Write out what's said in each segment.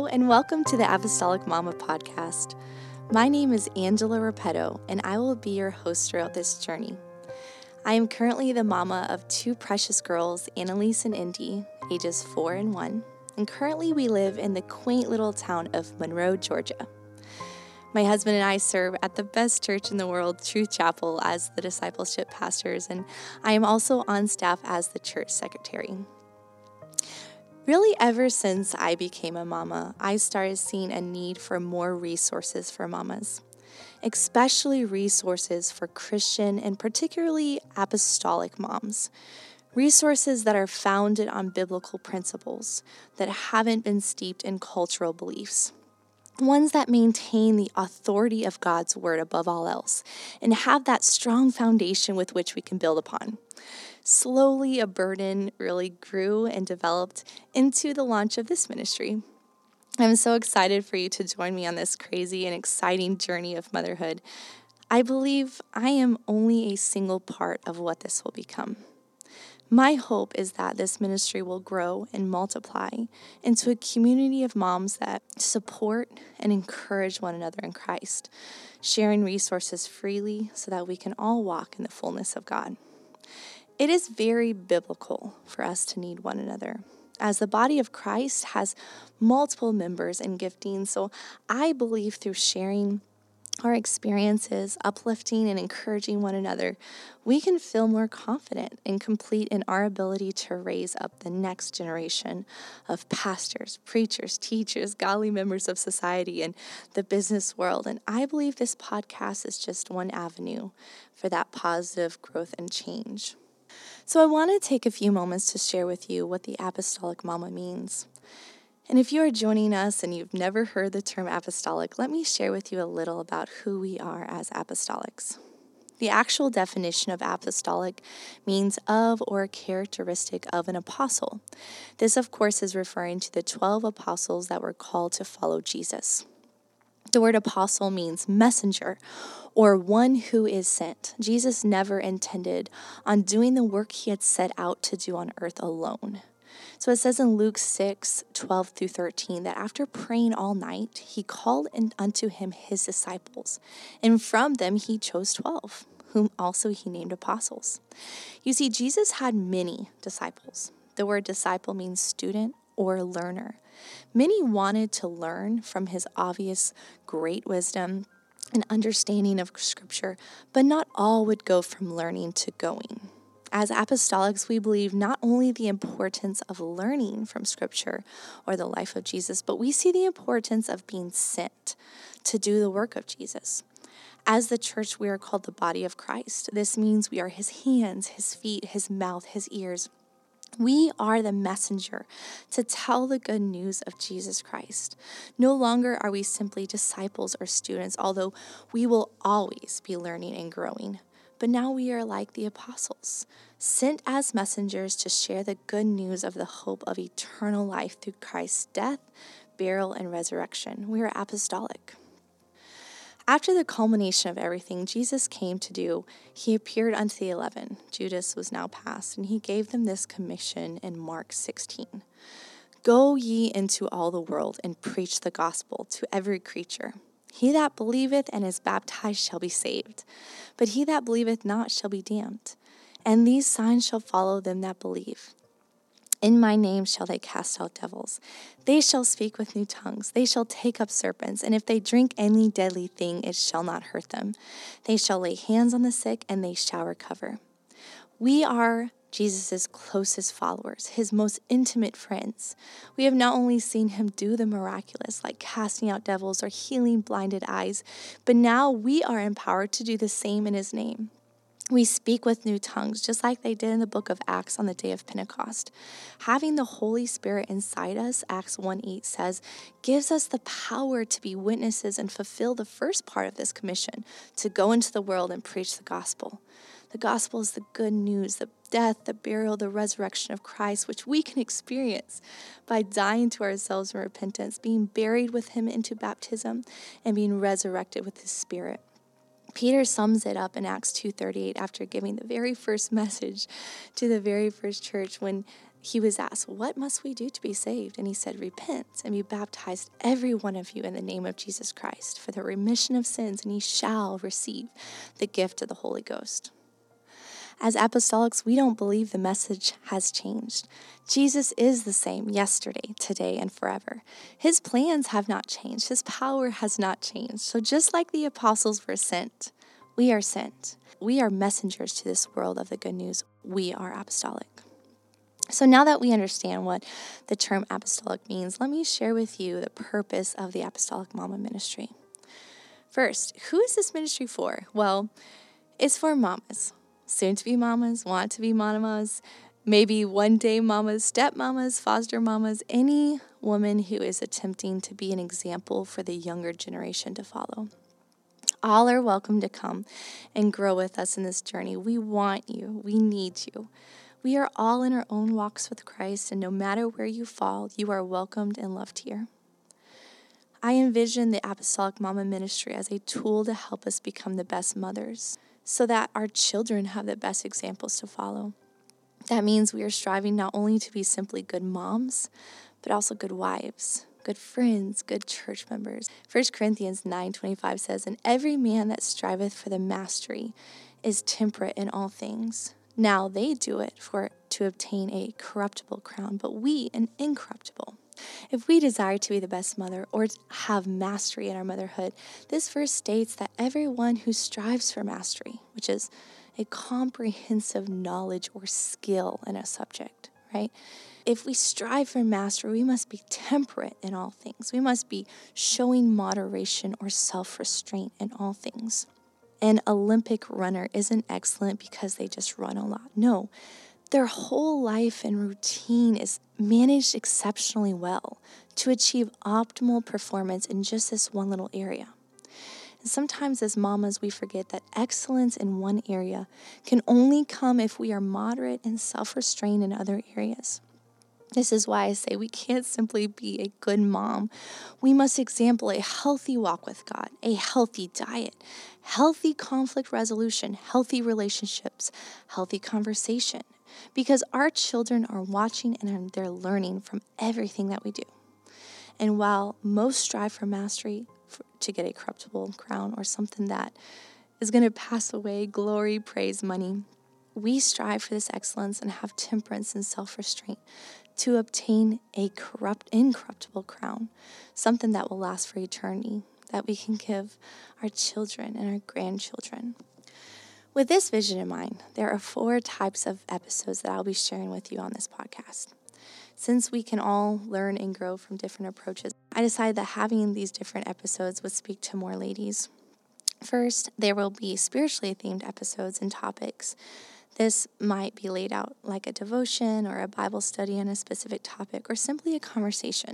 and welcome to the Apostolic Mama podcast. My name is Angela Repetto, and I will be your host throughout this journey. I am currently the mama of two precious girls, Annalise and Indy, ages 4 and 1, and currently we live in the quaint little town of Monroe, Georgia. My husband and I serve at the best church in the world, Truth Chapel, as the discipleship pastors, and I am also on staff as the church secretary. Really, ever since I became a mama, I started seeing a need for more resources for mamas, especially resources for Christian and particularly apostolic moms. Resources that are founded on biblical principles, that haven't been steeped in cultural beliefs. Ones that maintain the authority of God's word above all else and have that strong foundation with which we can build upon. Slowly, a burden really grew and developed into the launch of this ministry. I'm so excited for you to join me on this crazy and exciting journey of motherhood. I believe I am only a single part of what this will become. My hope is that this ministry will grow and multiply into a community of moms that support and encourage one another in Christ, sharing resources freely so that we can all walk in the fullness of God. It is very biblical for us to need one another, as the body of Christ has multiple members and giftings. So I believe through sharing our experiences, uplifting and encouraging one another, we can feel more confident and complete in our ability to raise up the next generation of pastors, preachers, teachers, godly members of society and the business world. And I believe this podcast is just one avenue for that positive growth and change. So I want to take a few moments to share with you what the apostolic mama means. And if you are joining us and you've never heard the term apostolic, let me share with you a little about who we are as apostolics. The actual definition of apostolic means of or characteristic of an apostle. This, of course, is referring to the 12 apostles that were called to follow Jesus. The word apostle means messenger or one who is sent. Jesus never intended on doing the work he had set out to do on earth alone. So it says in Luke 6:12-13 that after praying all night, he called unto him his disciples, and from them he chose 12, whom also he named apostles. You see, Jesus had many disciples. The word disciple means student or learner. Many wanted to learn from his obvious great wisdom and understanding of Scripture, but not all would go from learning to going. As apostolics, we believe not only the importance of learning from Scripture or the life of Jesus, but we see the importance of being sent to do the work of Jesus. As the church, we are called the body of Christ. This means we are his hands, his feet, his mouth, his ears. We are the messenger to tell the good news of Jesus Christ. No longer are we simply disciples or students, although we will always be learning and growing. But now we are like the apostles, sent as messengers to share the good news of the hope of eternal life through Christ's death, burial, and resurrection. We are apostolic. After the culmination of everything Jesus came to do, he appeared unto the 11. Judas was now past, and he gave them this commission in Mark 16. Go ye into all the world and preach the gospel to every creature. He that believeth and is baptized shall be saved, but he that believeth not shall be damned. And these signs shall follow them that believe. In my name shall they cast out devils. They shall speak with new tongues. They shall take up serpents. And if they drink any deadly thing, it shall not hurt them. They shall lay hands on the sick, and they shall recover. We are Jesus' closest followers, his most intimate friends. We have not only seen him do the miraculous, like casting out devils or healing blinded eyes, but now we are empowered to do the same in his name. We speak with new tongues, just like they did in the book of Acts on the day of Pentecost. Having the Holy Spirit inside us, Acts 1:8 says, gives us the power to be witnesses and fulfill the first part of this commission, to go into the world and preach the gospel. The gospel is the good news, the death, the burial, the resurrection of Christ, which we can experience by dying to ourselves in repentance, being buried with him into baptism, and being resurrected with his Spirit. Peter sums it up in Acts 2:38 after giving the very first message to the very first church when he was asked, "What must we do to be saved?" And he said, "Repent and be baptized, every one of you, in the name of Jesus Christ, for the remission of sins, and ye shall receive the gift of the Holy Ghost." As apostolics, we don't believe the message has changed. Jesus is the same yesterday, today, and forever. His plans have not changed. His power has not changed. So just like the apostles were sent, we are sent. We are messengers to this world of the good news. We are apostolic. So now that we understand what the term apostolic means, let me share with you the purpose of the Apostolic Mama Ministry. First, who is this ministry for? Well, it's for mamas, soon-to-be mamas, want-to-be mamas, maybe one-day mamas, stepmamas, foster mamas, any woman who is attempting to be an example for the younger generation to follow. All are welcome to come and grow with us in this journey. We want you. We need you. We are all in our own walks with Christ, and no matter where you fall, you are welcomed and loved here. I envision the Apostolic Mama Ministry as a tool to help us become the best mothers so that our children have the best examples to follow. That means we are striving not only to be simply good moms, but also good wives, good friends, good church members. 1 Corinthians 9:25 says, "And every man that striveth for the mastery is temperate in all things. Now they do it to obtain a corruptible crown, but we an incorruptible." If we desire to be the best mother or have mastery in our motherhood, this verse states that everyone who strives for mastery, which is a comprehensive knowledge or skill in a subject, right? If we strive for mastery, we must be temperate in all things. We must be showing moderation or self-restraint in all things. An Olympic runner isn't excellent because they just run a lot. No, their whole life and routine is managed exceptionally well to achieve optimal performance in just this one little area. And sometimes as mamas, we forget that excellence in one area can only come if we are moderate and self-restrained in other areas. This is why I say we can't simply be a good mom. We must example a healthy walk with God, a healthy diet, healthy conflict resolution, healthy relationships, healthy conversation, because our children are watching and they're learning from everything that we do. And while most strive for mastery to get a corruptible crown or something that is going to pass away, glory, praise, money, we strive for this excellence and have temperance and self-restraint to obtain a incorruptible crown, something that will last for eternity, that we can give our children and our grandchildren. With this vision in mind, there are 4 types of episodes that I'll be sharing with you on this podcast. Since we can all learn and grow from different approaches, I decided that having these different episodes would speak to more ladies. First, there will be spiritually themed episodes and topics. This might be laid out like a devotion or a Bible study on a specific topic or simply a conversation.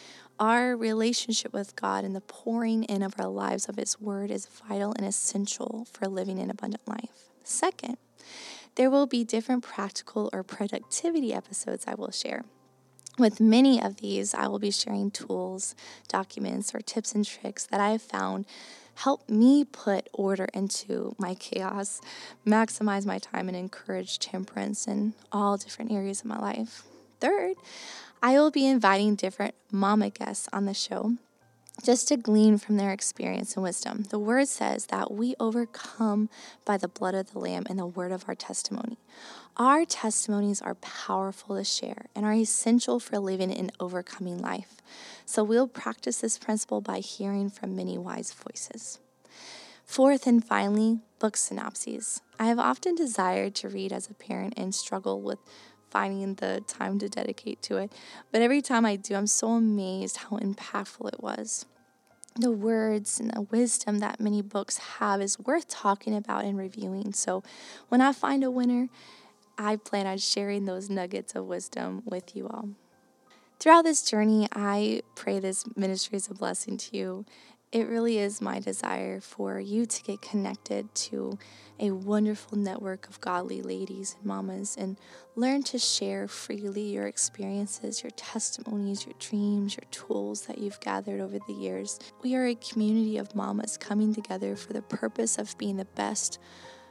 Our relationship with God and the pouring in of our lives of His Word is vital and essential for living an abundant life. Second, there will be different practical or productivity episodes I will share. With many of these, I will be sharing tools, documents, or tips and tricks that I have found help me put order into my chaos, maximize my time, and encourage temperance in all different areas of my life. Third, I will be inviting different mama guests on the show just to glean from their experience and wisdom. The Word says that we overcome by the blood of the Lamb and the word of our testimony. Our testimonies are powerful to share and are essential for living an overcoming life. So we'll practice this principle by hearing from many wise voices. Fourth and finally, book synopses. I have often desired to read as a parent and struggle with finding the time to dedicate to it. But every time I do, I'm so amazed how impactful it was. The words and the wisdom that many books have is worth talking about and reviewing. So when I find a winner, I plan on sharing those nuggets of wisdom with you all. Throughout this journey, I pray this ministry is a blessing to you. It really is my desire for you to get connected to a wonderful network of godly ladies and mamas and learn to share freely your experiences, your testimonies, your dreams, your tools that you've gathered over the years. We are a community of mamas coming together for the purpose of being the best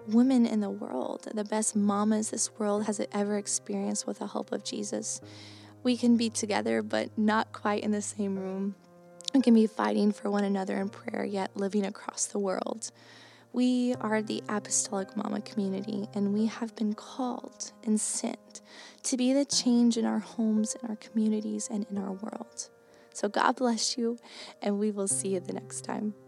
women in the world, the best mamas this world has ever experienced with the help of Jesus. We can be together, but not quite in the same room. We can be fighting for one another in prayer, yet living across the world. We are the Apostolic Mama community, and we have been called and sent to be the change in our homes, in our communities, and in our world. So God bless you, and we will see you the next time.